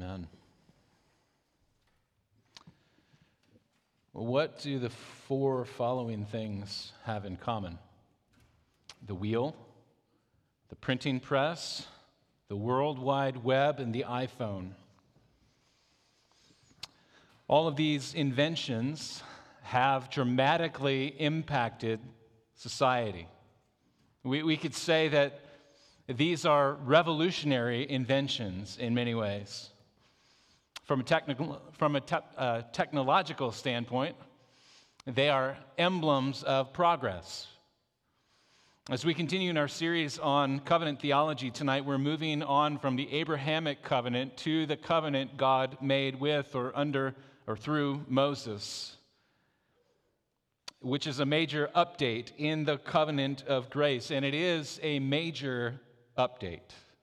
Amen. Well, what do the four following things have in common? The wheel, the printing press, the World Wide Web, and the iPhone. All of these inventions have dramatically impacted society. We could say that these are revolutionary inventions in many ways. From a technological standpoint, they are emblems of progress. As we continue in our series on covenant theology tonight, we're moving on from the Abrahamic covenant to the covenant God made with or under or through Moses, which is a major update in the covenant of grace, and it is a major update.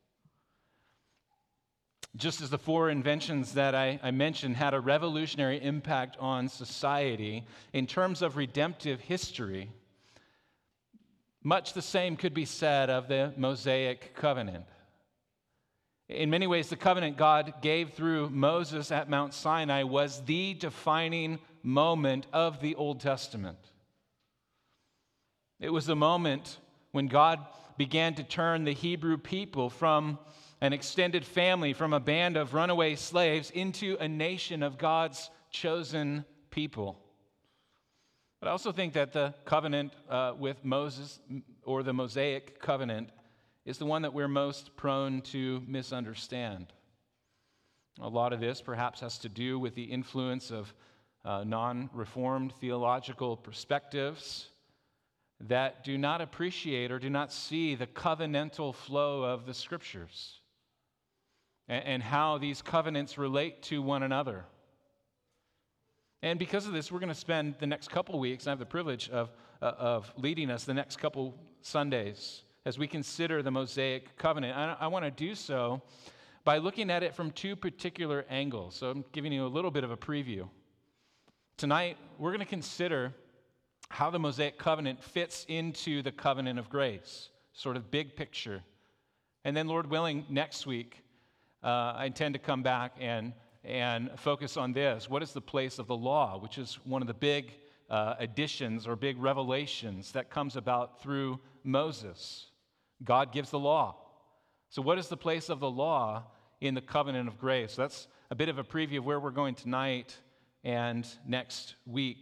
Just as the four inventions that I mentioned had a revolutionary impact on society, in terms of redemptive history, much the same could be said of the Mosaic covenant. In many ways, the covenant God gave through Moses at Mount Sinai was the defining moment of the Old Testament. It was the moment when God began to turn the Hebrew people from an extended family, from a band of runaway slaves, into a nation of God's chosen people. But I also think that the covenant with Moses, or the Mosaic covenant, is the one that we're most prone to misunderstand. A lot of this perhaps has to do with the influence of non-reformed theological perspectives that do not appreciate or do not see the covenantal flow of the Scriptures and how these covenants relate to one another. And because of this, we're going to spend the next couple weeks, I have the privilege of leading us the next couple Sundays as we consider the Mosaic covenant. I want to do so by looking at it from two particular angles. So I'm giving you a little bit of a preview. Tonight, we're going to consider how the Mosaic covenant fits into the covenant of grace, sort of big picture. And then, Lord willing, next week, I intend to come back and focus on this. What is the place of the law, which is one of the big additions or big revelations that comes about through Moses? God gives the law. So what is the place of the law in the covenant of grace? So that's a bit of a preview of where we're going tonight and next week.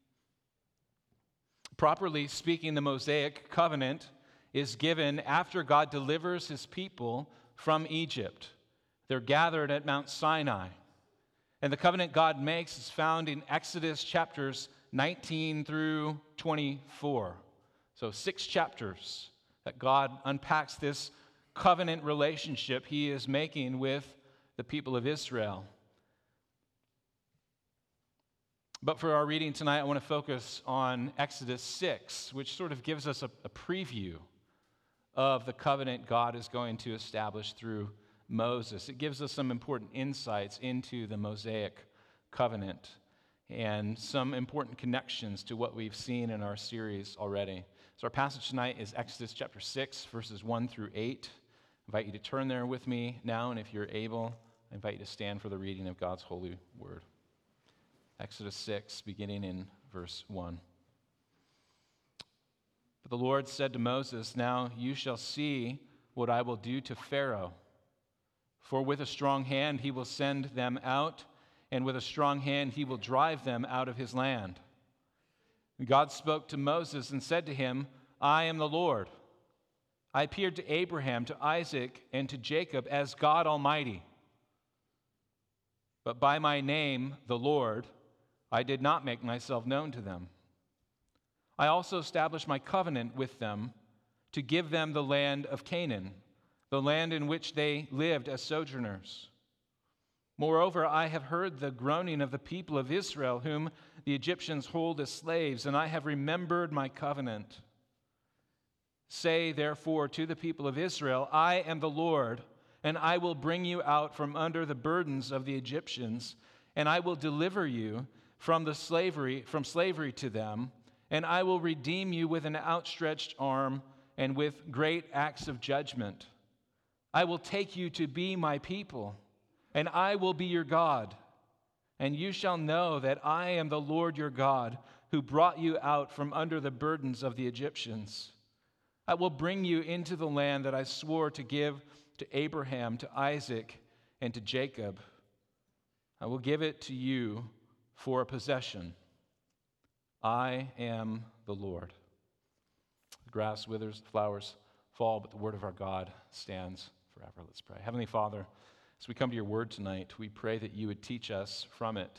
Properly speaking, the Mosaic covenant is given after God delivers his people from Egypt. They're gathered at Mount Sinai. And the covenant God makes is found in Exodus chapters 19 through 24. So 6 chapters that God unpacks this covenant relationship he is making with the people of Israel. But for our reading tonight, I want to focus on Exodus 6, which sort of gives us a preview of the covenant God is going to establish through Moses. It gives us some important insights into the Mosaic covenant and some important connections to what we've seen in our series already. So our passage tonight is Exodus chapter 6, verses 1 through 8. I invite you to turn there with me now, and if you're able, I invite you to stand for the reading of God's holy word. Exodus 6, beginning in verse 1. But the Lord said to Moses, "Now you shall see what I will do to Pharaoh. For with a strong hand he will send them out, and with a strong hand he will drive them out of his land." And God spoke to Moses and said to him, "I am the Lord. I appeared to Abraham, to Isaac, and to Jacob as God Almighty. But by my name, the Lord, I did not make myself known to them. I also established my covenant with them to give them the land of Canaan, the land in which they lived as sojourners. Moreover, I have heard the groaning of the people of Israel, whom the Egyptians hold as slaves, and I have remembered my covenant. Say, therefore, to the people of Israel, I am the Lord, and I will bring you out from under the burdens of the Egyptians, and I will deliver you from slavery to them, and I will redeem you with an outstretched arm and with great acts of judgment. I will take you to be my people, and I will be your God. And you shall know that I am the Lord your God, who brought you out from under the burdens of the Egyptians. I will bring you into the land that I swore to give to Abraham, to Isaac, and to Jacob. I will give it to you for a possession. I am the Lord. The grass withers, the flowers fall, but the word of our God stands forever. Let's pray. Heavenly Father, as we come to your word tonight, we pray that you would teach us from it.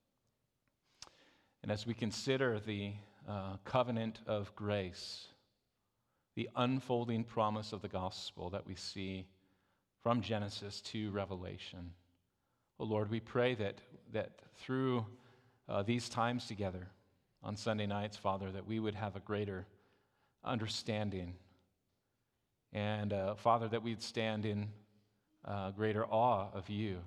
And as we consider the covenant of grace, the unfolding promise of the gospel that we see from Genesis to Revelation, oh Lord, we pray that through these times together on Sunday nights, Father, that we would have a greater understanding. And Father, that we'd stand in greater awe of you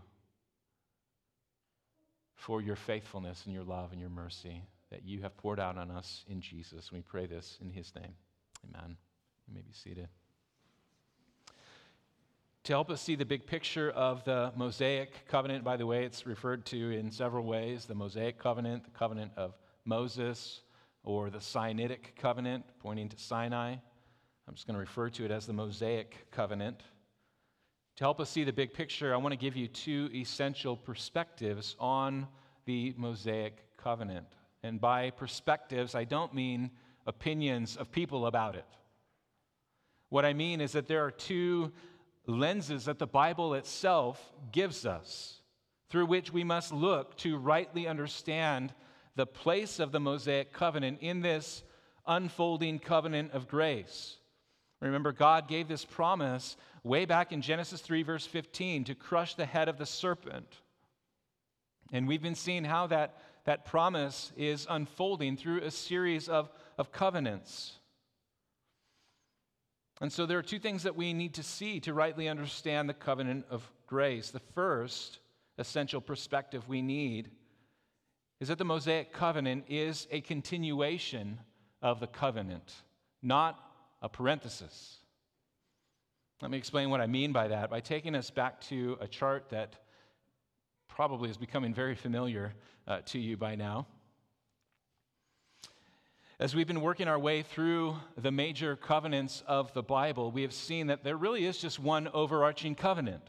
for your faithfulness and your love and your mercy that you have poured out on us in Jesus. We pray this in his name. Amen. You may be seated. To help us see the big picture of the Mosaic covenant, by the way, it's referred to in several ways. The Mosaic covenant, the covenant of Moses, or the Sinaitic covenant, pointing to Sinai. I'm just going to refer to it as the Mosaic covenant. To help us see the big picture, I want to give you two essential perspectives on the Mosaic covenant. And by perspectives, I don't mean opinions of people about it. What I mean is that there are two lenses that the Bible itself gives us through which we must look to rightly understand the place of the Mosaic covenant in this unfolding covenant of grace. Remember, God gave this promise way back in Genesis 3, verse 15, to crush the head of the serpent. And we've been seeing how that promise is unfolding through a series of covenants. And so there are two things that we need to see to rightly understand the covenant of grace. The first essential perspective we need is that the Mosaic covenant is a continuation of the covenant, not a parenthesis. Let me explain what I mean by that by taking us back to a chart that probably is becoming very familiar to you by now. As we've been working our way through the major covenants of the Bible, we have seen that there really is just one overarching covenant.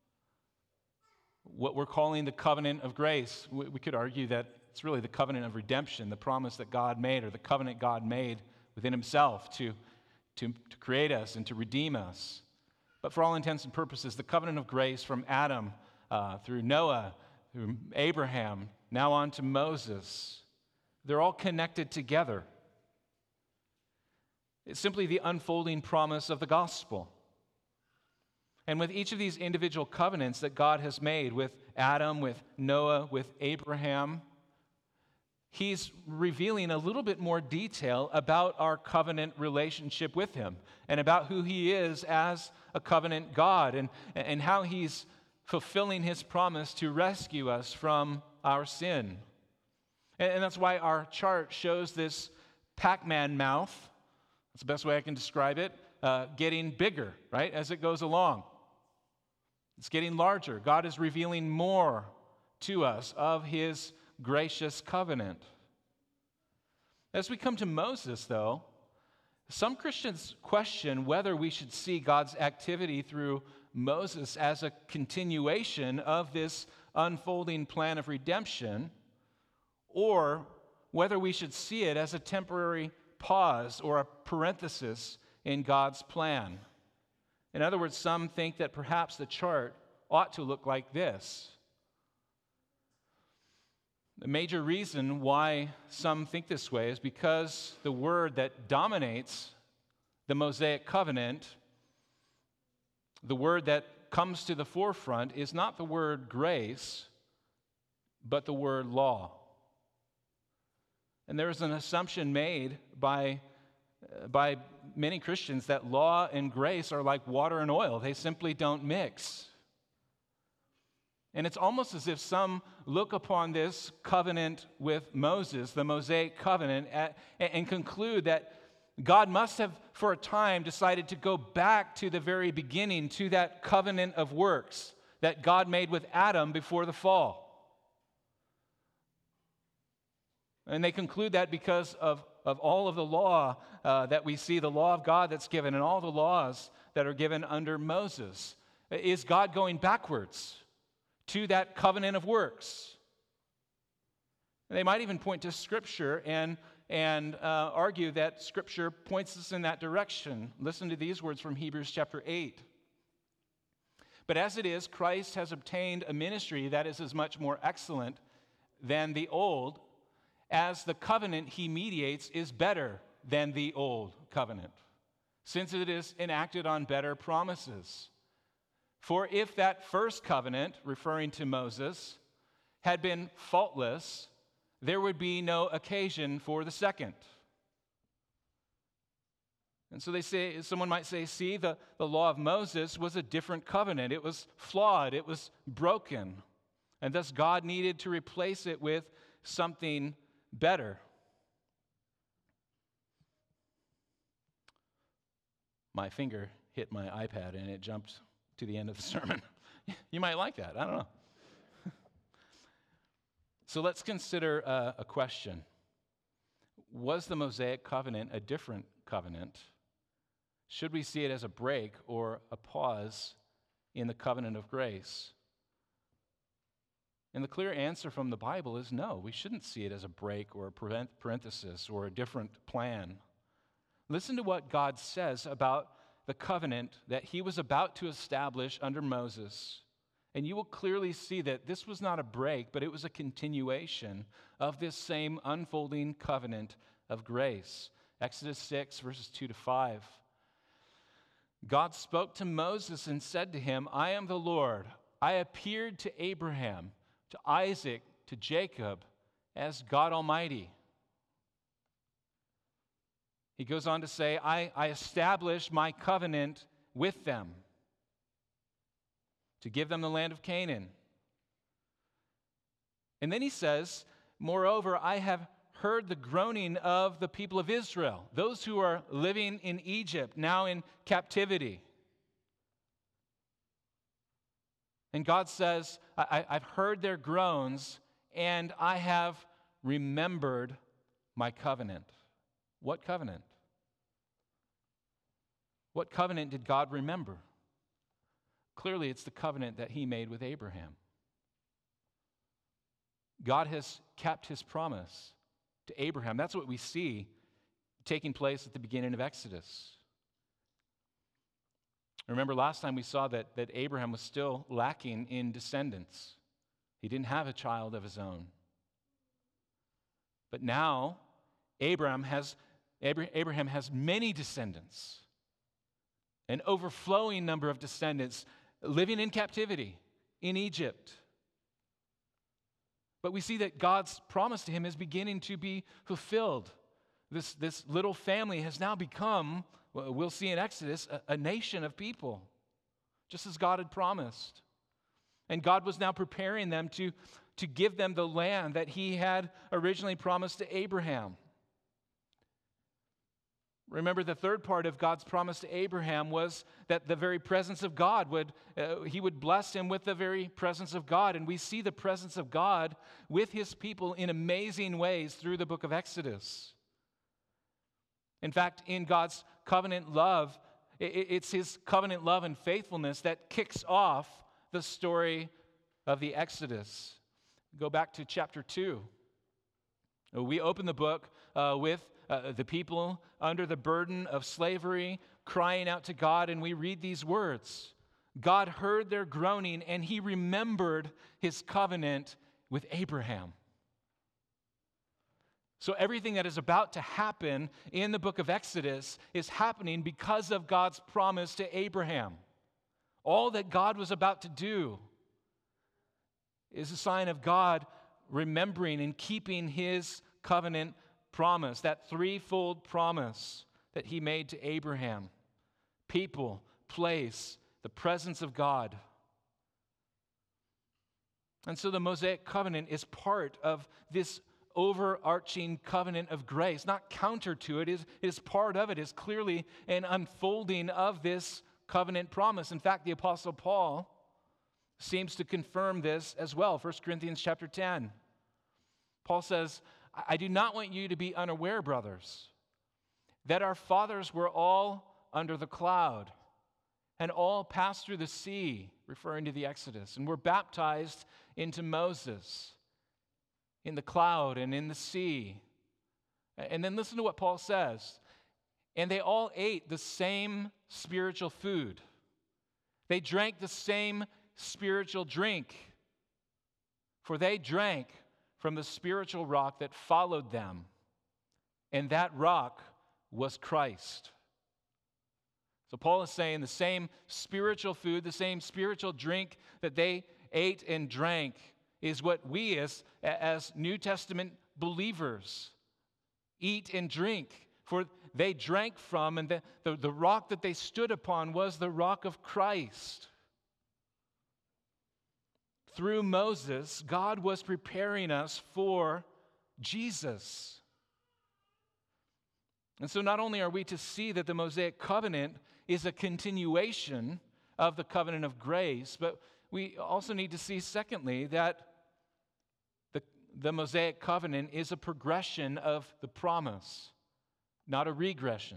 What we're calling the covenant of grace, we could argue that it's really the covenant of redemption, the promise that God made, or the covenant God made within himself to create us and to redeem us. But for all intents and purposes, the covenant of grace from Adam through Noah, through Abraham, now on to Moses, they're all connected together. It's simply the unfolding promise of the gospel. And with each of these individual covenants that God has made with Adam, with Noah, with Abraham, he's revealing a little bit more detail about our covenant relationship with him and about who he is as a covenant God and how he's fulfilling his promise to rescue us from our sin. And that's why our chart shows this Pac-Man mouth. That's the best way I can describe it, getting bigger, right, as it goes along. It's getting larger. God is revealing more to us of his gracious covenant. As we come to Moses, though, some Christians question whether we should see God's activity through Moses as a continuation of this unfolding plan of redemption, or whether we should see it as a temporary pause or a parenthesis in God's plan. In other words, some think that perhaps the chart ought to look like this. The major reason why some think this way is because the word that dominates the Mosaic covenant, the word that comes to the forefront, is not the word grace, but the word law. And there is an assumption made by many Christians that law and grace are like water and oil. They simply don't mix. And it's almost as if some look upon this covenant with Moses, the Mosaic covenant, and conclude that God must have, for a time, decided to go back to the very beginning, to that covenant of works, that God made with Adam before the fall. And they conclude that because of all of the law that we see, the law of God that's given, and all the laws that are given under Moses. Is God going backwards to that covenant of works? And they might even point to Scripture and argue that Scripture points us in that direction. Listen to these words from Hebrews chapter 8. But as it is, Christ has obtained a ministry that is as much more excellent than the old, as the covenant he mediates is better than the old covenant, since it is enacted on better promises. For if that first covenant, referring to Moses, had been faultless, there would be no occasion for the second. And so they say, someone might say, see, the law of Moses was a different covenant. It was flawed, it was broken, and thus God needed to replace it with something better. My finger hit my iPad and it jumped to the end of the sermon. You might like that, I don't know. So let's consider a question. Was the Mosaic covenant a different covenant? Should we see it as a break or a pause in the covenant of grace? And the clear answer from the Bible is no. We shouldn't see it as a break or a parenthesis or a different plan. Listen to what God says about the covenant that he was about to establish under Moses. And you will clearly see that this was not a break, but it was a continuation of this same unfolding covenant of grace. Exodus 6, verses 2 to 5. God spoke to Moses and said to him, I am the Lord. I appeared to Abraham, to Isaac, to Jacob, as God Almighty. He goes on to say, I established my covenant with them to give them the land of Canaan. And then he says, moreover, I have heard the groaning of the people of Israel, those who are living in Egypt, now in captivity. And God says, I've heard their groans, and I have remembered my covenant. What covenant? What covenant did God remember? Clearly, it's the covenant that he made with Abraham. God has kept his promise to Abraham. That's what we see taking place at the beginning of Exodus. Remember last time we saw that Abraham was still lacking in descendants. He didn't have a child of his own. But now Abraham has many descendants, an overflowing number of descendants living in captivity in Egypt. But we see that God's promise to him is beginning to be fulfilled. This little family has now become, we'll see in Exodus, a nation of people, just as God had promised. And God was now preparing them to give them the land that he had originally promised to Abraham. Remember, the third part of God's promise to Abraham was that the very presence of God he would bless him with the very presence of God. And we see the presence of God with his people in amazing ways through the book of Exodus. In fact, in God's covenant love, it's his covenant love and faithfulness that kicks off the story of the Exodus. Go back to chapter 2. We open the book with the people under the burden of slavery, crying out to God, and we read these words. God heard their groaning, and he remembered his covenant with Abraham. So everything that is about to happen in the book of Exodus is happening because of God's promise to Abraham. All that God was about to do is a sign of God remembering and keeping his covenant promise, that threefold promise that he made to Abraham. People, place, the presence of God. And so the Mosaic covenant is part of this overarching covenant of grace, not counter to it, is part of it, is clearly an unfolding of this covenant promise. In fact, the Apostle Paul seems to confirm this as well. 1 Corinthians chapter 10. Paul says, I do not want you to be unaware, brothers, that our fathers were all under the cloud and all passed through the sea, referring to the Exodus, and were baptized into Moses in the cloud and in the sea. And then listen to what Paul says. And they all ate the same spiritual food. They drank the same spiritual drink, for they drank from the spiritual rock that followed them, and that rock was Christ. So Paul is saying the same spiritual food, the same spiritual drink that they ate and drank is what we as New Testament believers eat and drink. For they drank from, and the rock that they stood upon was the rock of Christ. Through Moses, God was preparing us for Jesus. And so not only are we to see that the Mosaic covenant is a continuation of the covenant of grace, but we also need to see, secondly, that the Mosaic covenant is a progression of the promise, not a regression.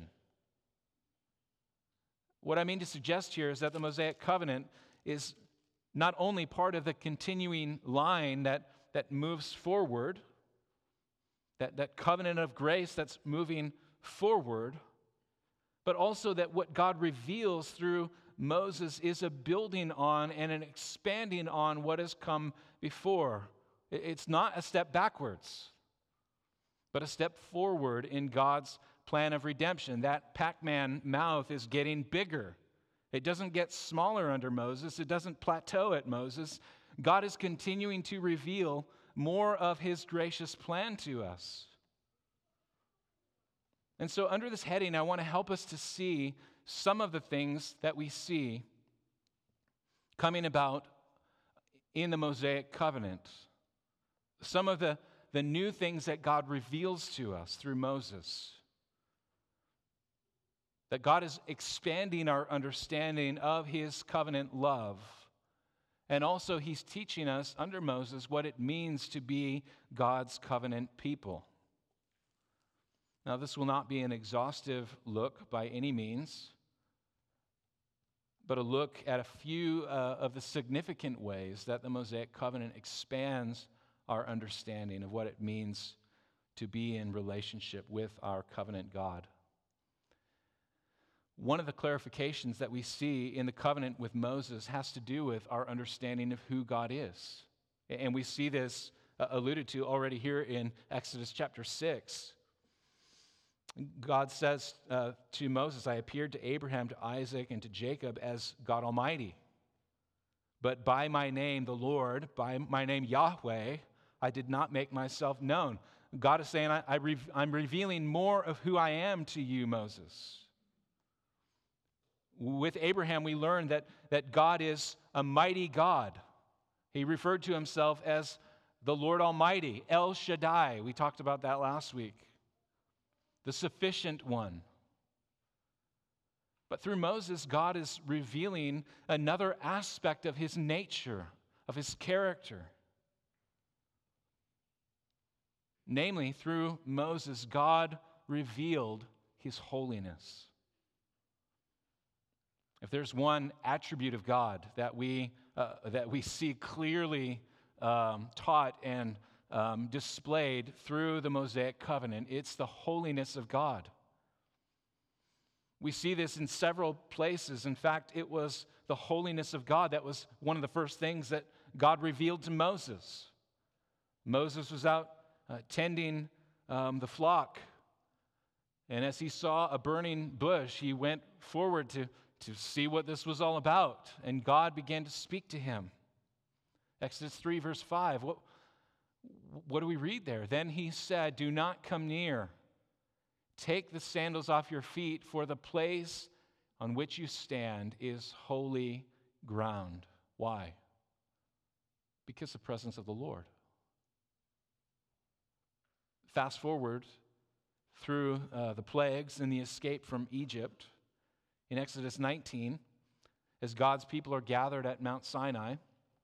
What I mean to suggest here is that the Mosaic covenant is not only part of the continuing line that moves forward, that covenant of grace that's moving forward, but also that what God reveals through Moses is a building on and an expanding on what has come before. It's not a step backwards, but a step forward in God's plan of redemption. That Pac-Man mouth is getting bigger. It doesn't get smaller under Moses. It doesn't plateau at Moses. God is continuing to reveal more of his gracious plan to us. And so under this heading, I want to help us to see some of the things that we see coming about in the Mosaic covenant. Some of the new things that God reveals to us through Moses. That God is expanding our understanding of his covenant love. And also he's teaching us under Moses what it means to be God's covenant people. Now, this will not be an exhaustive look by any means, but a look at a few of the significant ways that the Mosaic covenant expands our understanding of what it means to be in relationship with our covenant God. One of the clarifications that we see in the covenant with Moses has to do with our understanding of who God is. And we see this alluded to already here in Exodus chapter 6. God says to Moses, I appeared to Abraham, to Isaac, and to Jacob as God Almighty. But by my name, the Lord, by my name, Yahweh, I did not make myself known. God is saying, I'm revealing more of who I am to you, Moses. With Abraham, we learn that God is a mighty God. He referred to himself as the Lord Almighty, El Shaddai. We talked about that last week. The sufficient one. But through Moses, God is revealing another aspect of his nature, of his character. Namely, through Moses, God revealed his holiness. If there's one attribute of God that we see clearly taught and displayed through the Mosaic covenant, it's the holiness of God. We see this in several places. In fact, it was the holiness of God that was one of the first things that God revealed to Moses. Moses was out tending the flock, and as he saw a burning bush, he went forward to see what this was all about, and God began to speak to him. Exodus 3, verse 5. What do we read there? Then he said, do not come near. Take the sandals off your feet, for the place on which you stand is holy ground. Why? Because the presence of the Lord. Fast forward through the plagues and the escape from Egypt. In Exodus 19, as God's people are gathered at Mount Sinai,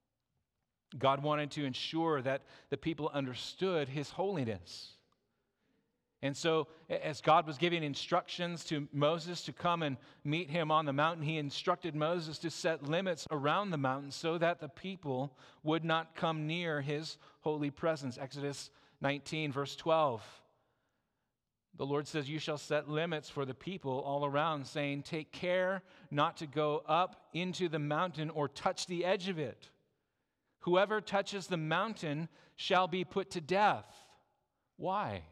God wanted to ensure that the people understood his holiness. And so, as God was giving instructions to Moses to come and meet him on the mountain, he instructed Moses to set limits around the mountain so that the people would not come near his holy presence. Exodus 19, verse 12. The Lord says, "You shall set limits for the people all around, saying, 'Take care not to go up into the mountain or touch the edge of it. Whoever touches the mountain shall be put to death.'" Why?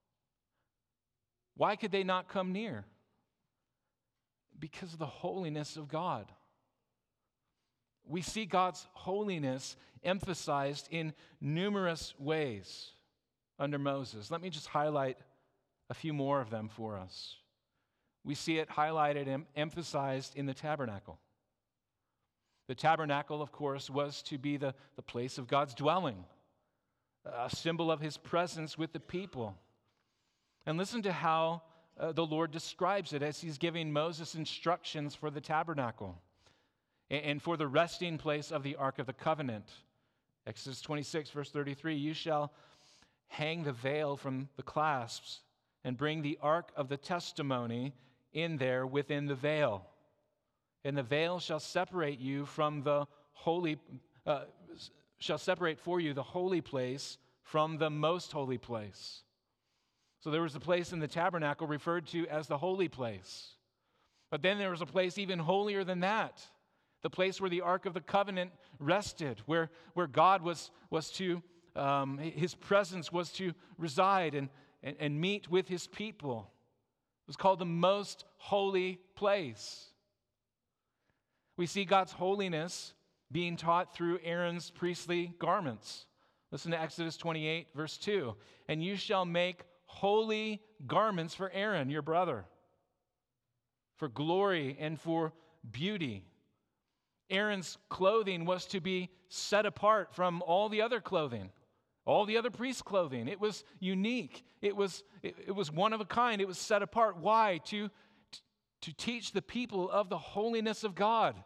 Why could they not come near? Because of the holiness of God. We see God's holiness emphasized in numerous ways under Moses. Let me just highlight a few more of them for us. We see it highlighted and emphasized in the tabernacle. The tabernacle, of course, was to be the place of God's dwelling, a symbol of his presence with the people. And listen to how the Lord describes it as he's giving Moses instructions for the tabernacle and for the resting place of the Ark of the Covenant. Exodus 26, verse 33, "You shall hang the veil from the clasps and bring the Ark of the testimony in there within the veil. And the veil shall separate you from the holy, shall separate for you the holy place from the most holy place." So there was a place in the tabernacle referred to as the holy place. But then there was a place even holier than that, the place where the Ark of the Covenant rested, where God was to, his presence was to reside and meet with his people. It was called the most holy place. We see God's holiness being taught through Aaron's priestly garments. Listen to Exodus 28, verse 2. "And you shall make holy garments for Aaron, your brother, for glory and for beauty." Aaron's clothing was to be set apart from all the other clothing, all the other priest's clothing. It was unique. It was one of a kind. It was set apart. Why? To teach the people of the holiness of God.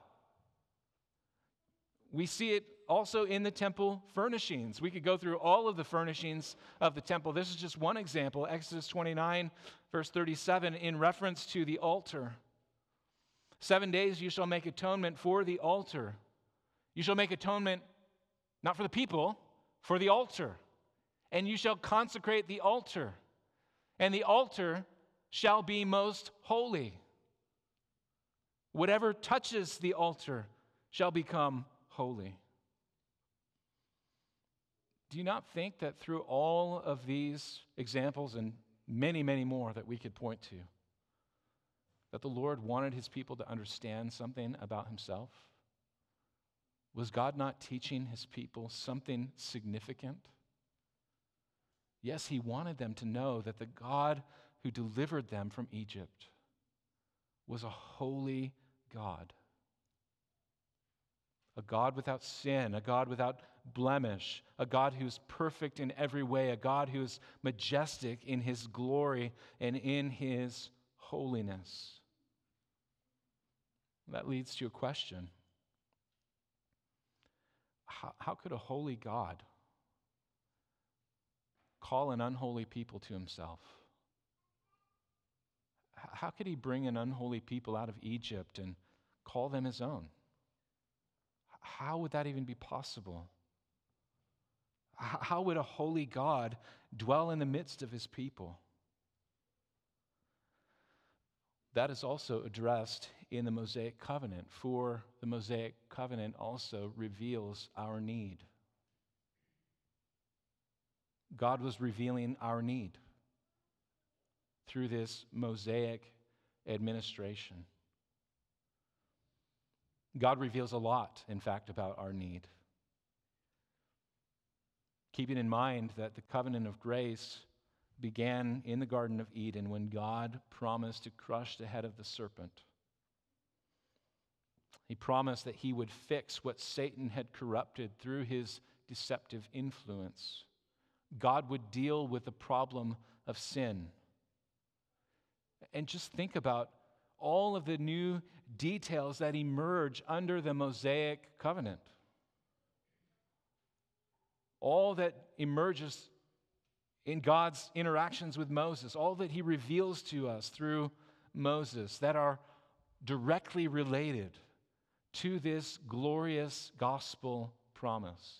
We see it also in the temple furnishings. We could go through all of the furnishings of the temple. This is just one example. Exodus 29, verse 37, in reference to the altar. 7 days you shall make atonement for the altar. You shall make atonement not for the people, for the altar. And you shall consecrate the altar. And the altar shall be most holy. Whatever touches the altar shall become holy. Do you not think that through all of these examples and many, many more that we could point to, that the Lord wanted his people to understand something about himself? Was God not teaching his people something significant? Yes, he wanted them to know that the God who delivered them from Egypt was a holy God. A God without sin, a God without blemish, a God who's perfect in every way, a God who's majestic in his glory and in his holiness. That leads to a question. How could a holy God call an unholy people to himself? How could he bring an unholy people out of Egypt and call them his own? How would that even be possible? How would a holy God dwell in the midst of his people? That is also addressed in the Mosaic covenant, for the Mosaic covenant also reveals our need. God was revealing our need through this Mosaic administration. God reveals a lot, in fact, about our need. Keeping in mind that the covenant of grace began in the Garden of Eden when God promised to crush the head of the serpent. He promised that he would fix what Satan had corrupted through his deceptive influence. God would deal with the problem of sin. And just think about all of the new details that emerge under the Mosaic covenant. all that emerges in God's interactions with Moses, all that he reveals to us through Moses that are directly related to this glorious gospel promise.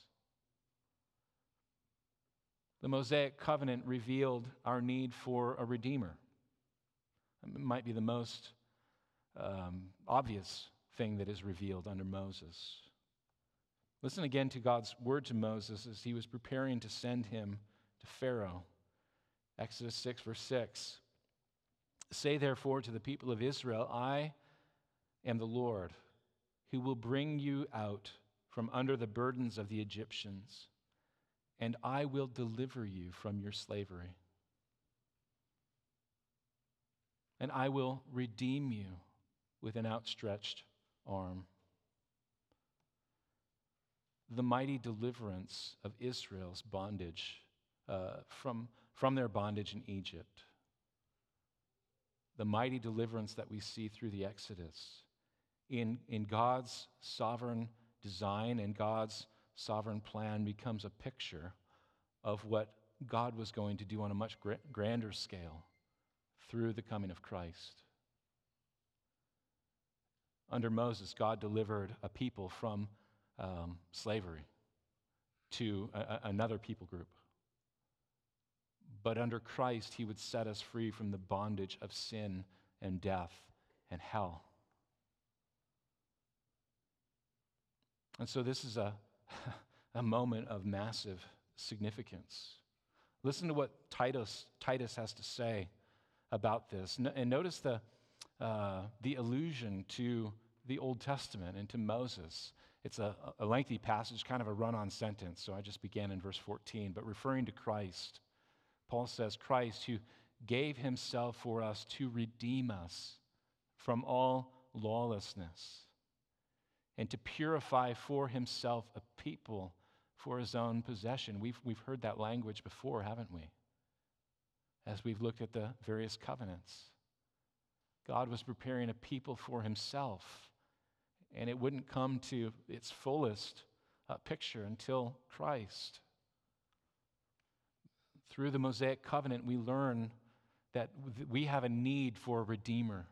The Mosaic covenant revealed our need for a redeemer. It might be the most obvious thing that is revealed under Moses. Listen again to God's word to Moses as he was preparing to send him to Pharaoh. Exodus 6, verse 6. Say therefore to the people of Israel, I am the Lord, who will bring you out from under the burdens of the Egyptians, and I will deliver you from your slavery. And I will redeem you with an outstretched arm. The mighty deliverance of Israel's bondage from their bondage in Egypt. The mighty deliverance that we see through the Exodus in God's sovereign design and God's sovereign plan becomes a picture of what God was going to do on a much grander scale through the coming of Christ. Under Moses, God delivered a people from slavery to another people group. But under Christ, he would set us free from the bondage of sin and death and hell. And so this is a moment of massive significance. Listen to what Titus has to say about this. And notice the allusion to the Old Testament and to Moses. It's a lengthy passage, kind of a run-on sentence, so I just began in verse 14. But referring to Christ, Paul says, Christ who gave himself for us to redeem us from all lawlessness and to purify for himself a people for his own possession. We've heard that language before, haven't we? As we've looked at the various covenants. God was preparing a people for himself, and it wouldn't come to its fullest picture until Christ. Through the Mosaic covenant, we learn that we have a need for a redeemer.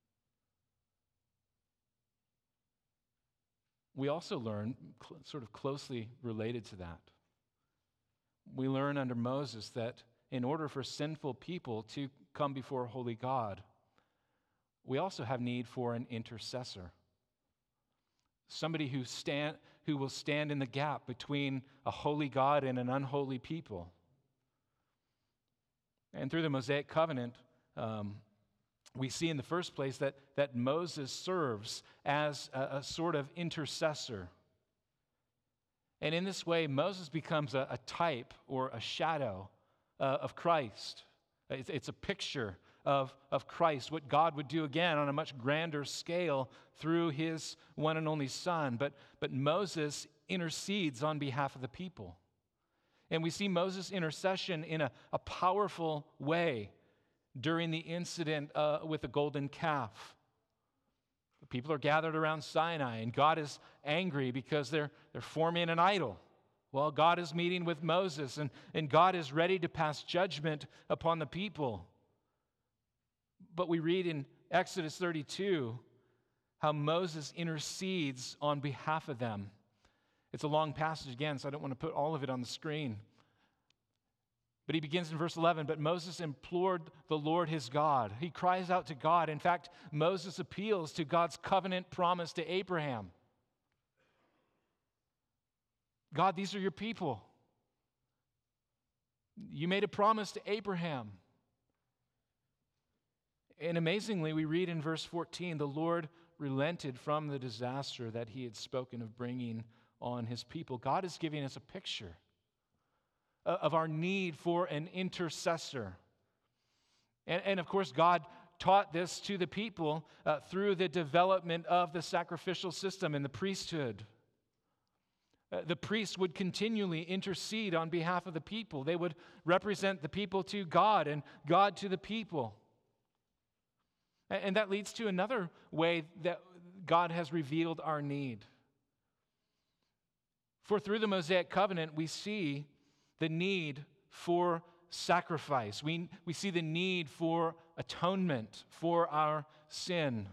We also learn, sort of closely related to that, we learn under Moses that in order for sinful people to come before a holy God, we also have need for an intercessor. Somebody who will stand in the gap between a holy God and an unholy people. And through the Mosaic covenant, we see in the first place that Moses serves as a sort of intercessor. And in this way, Moses becomes a type or a shadow of Christ. It's a picture of Christ, what God would do again on a much grander scale through his one and only Son. But Moses intercedes on behalf of the people. And we see Moses' intercession in a powerful way during the incident with the golden calf. The people are gathered around Sinai, and God is angry because they're forming an idol. Well, God is meeting with Moses, and God is ready to pass judgment upon the people. But we read in Exodus 32 how Moses intercedes on behalf of them. It's a long passage again, so I don't want to put all of it on the screen. But he begins in verse 11, but Moses implored the Lord his God. He cries out to God. In fact, Moses appeals to God's covenant promise to Abraham. God, these are your people. You made a promise to Abraham. And amazingly, we read in verse 14, the Lord relented from the disaster that he had spoken of bringing on his people. God is giving us a picture of our need for an intercessor. And of course, God taught this to the people through the development of the sacrificial system and the priesthood. The priests would continually intercede on behalf of the people. They would represent the people to God and God to the people. And that leads to another way that God has revealed our need. For through the Mosaic covenant, we see the need for sacrifice. We see the need for atonement for our sin.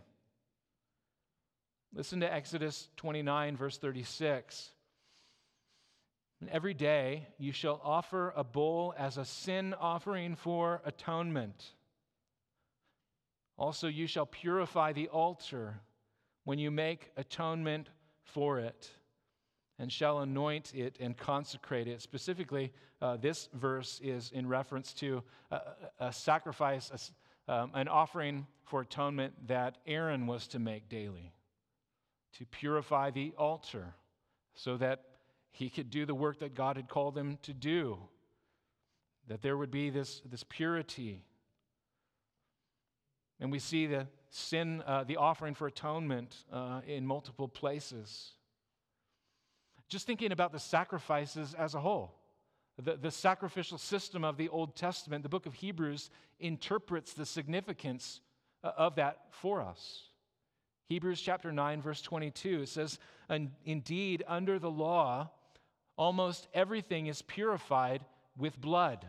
Listen to Exodus 29, verse 36. And every day you shall offer a bull as a sin offering for atonement. Also, you shall purify the altar when you make atonement for it, and shall anoint it and consecrate it. Specifically, this verse is in reference to a sacrifice, an offering for atonement that Aaron was to make daily, to purify the altar so that he could do the work that God had called him to do, that there would be this purity. And we see the offering for atonement in multiple places. Just thinking about the sacrifices as a whole, the sacrificial system of the Old Testament, the book of Hebrews interprets the significance of that for us. Hebrews chapter 9, verse 22, it says, "Indeed, under the law, almost everything is purified with blood."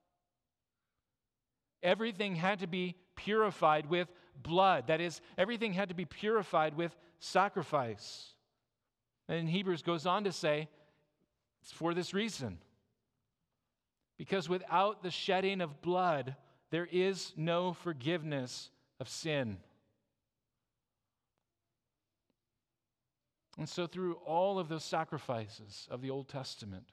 Everything had to be purified with blood. That is, everything had to be purified with sacrifice. And Hebrews goes on to say, it's for this reason. Because without the shedding of blood, there is no forgiveness of sin. And so through all of those sacrifices of the Old Testament,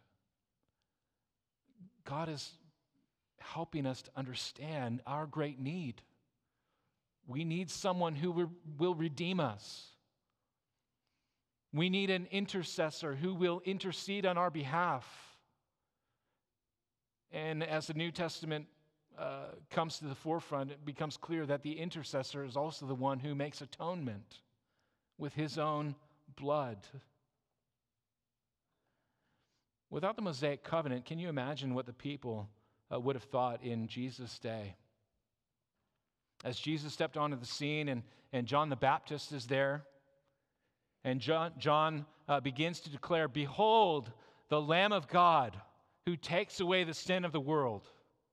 God is helping us to understand our great need. We need someone who will redeem us. We need an intercessor who will intercede on our behalf. And as the New Testament comes to the forefront, it becomes clear that the intercessor is also the one who makes atonement with his own blood. Without the Mosaic covenant, can you imagine what the people would have thought in Jesus' day? As Jesus stepped onto the scene and John the Baptist is there, and John begins to declare, "Behold, the Lamb of God who takes away the sin of the world."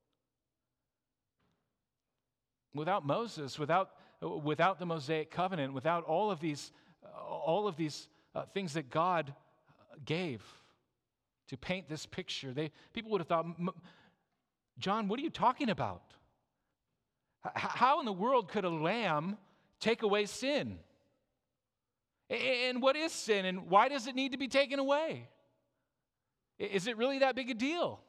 Without Moses, without the Mosaic covenant, without all of these things that God gave to paint this picture, people would have thought, "John, what are you talking about? How in the world could a lamb take away sin? And what is sin, and why does it need to be taken away? Is it really that big a deal?"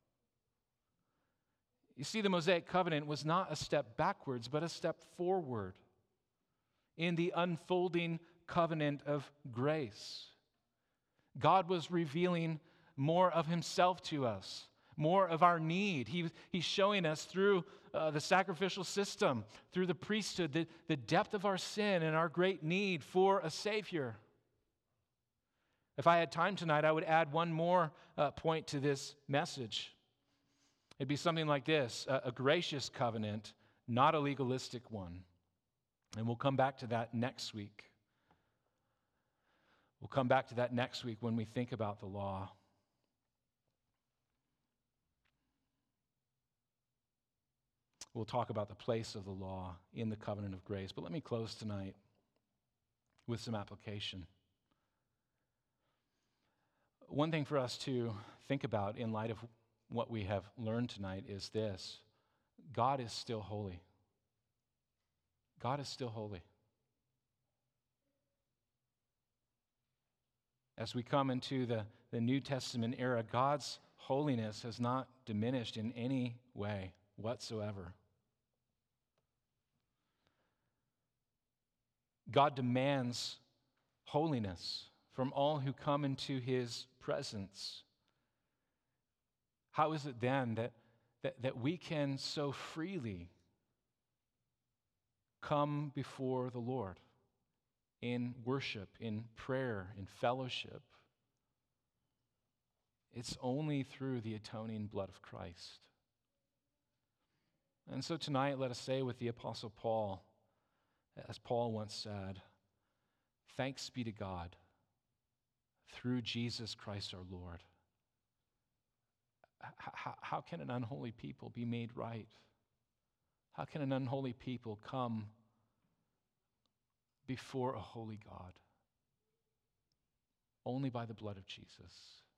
You see, the Mosaic covenant was not a step backwards, but a step forward in the unfolding covenant of grace. God was revealing more of himself to us, more of our need. He's showing us through the sacrificial system, through the priesthood, the depth of our sin and our great need for a Savior. If I had time tonight, I would add one more point to this message. It'd be something like this: a gracious covenant, not a legalistic one. And we'll come back to that next week. We'll come back to that next week when we think about the law. We'll talk about the place of the law in the covenant of grace. But let me close tonight with some application. One thing for us to think about in light of what we have learned tonight is this: God is still holy. God is still holy. As we come into the New Testament era, God's holiness has not diminished in any way whatsoever. God demands holiness from all who come into his presence. How is it then that we can so freely come before the Lord in worship, in prayer, in fellowship? It's only through the atoning blood of Christ. And so tonight, let us say with the Apostle Paul, as Paul once said, "Thanks be to God. through Jesus Christ our Lord. How can an unholy people be made right? How can an unholy people come before a holy God? Only by the blood of Jesus.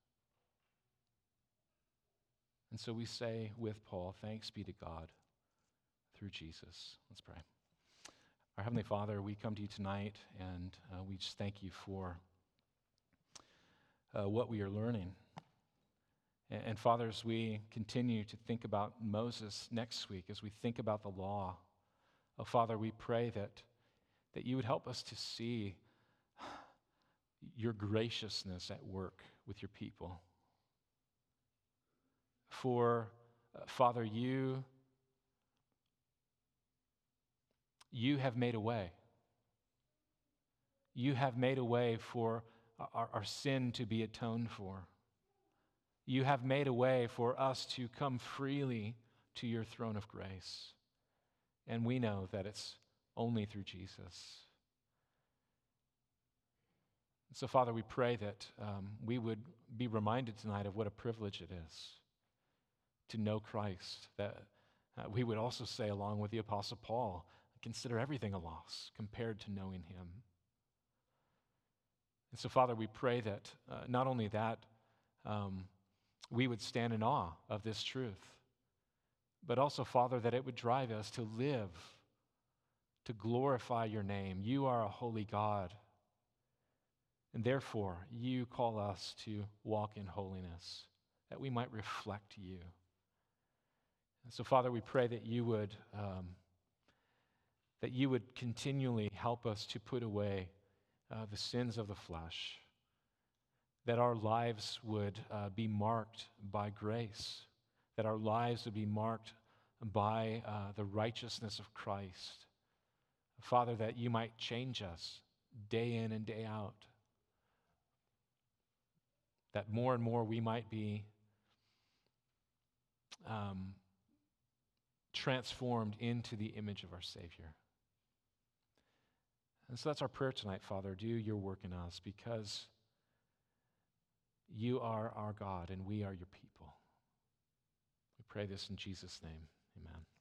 And so we say with Paul, thanks be to God through Jesus. Let's pray. Our Heavenly Father, we come to you tonight, and we just thank you for what we are learning. And Father, as we continue to think about Moses next week, as we think about the law, Father, we pray that you would help us to see your graciousness at work with your people. For, Father, you have made a way. You have made a way for our sin to be atoned for. You have made a way for us to come freely to your throne of grace. And we know that it's only through Jesus. So, Father, we pray that we would be reminded tonight of what a privilege it is to know Christ, that we would also say, along with the Apostle Paul, consider everything a loss compared to knowing him. And so, Father, we pray that not only that, we would stand in awe of this truth, but also, Father, that it would drive us to live, to glorify your name. You are a holy God, and therefore you call us to walk in holiness, that we might reflect you. And so, Father, we pray that you would continually help us to put away the sins of the flesh, that our lives would be marked by grace, that our lives would be marked by the righteousness of Christ. Father, that you might change us day in and day out, that more and more we might be transformed into the image of our Savior. And so that's our prayer tonight, Father. Do your work in us, because you are our God and we are your people. We pray this in Jesus' name. Amen.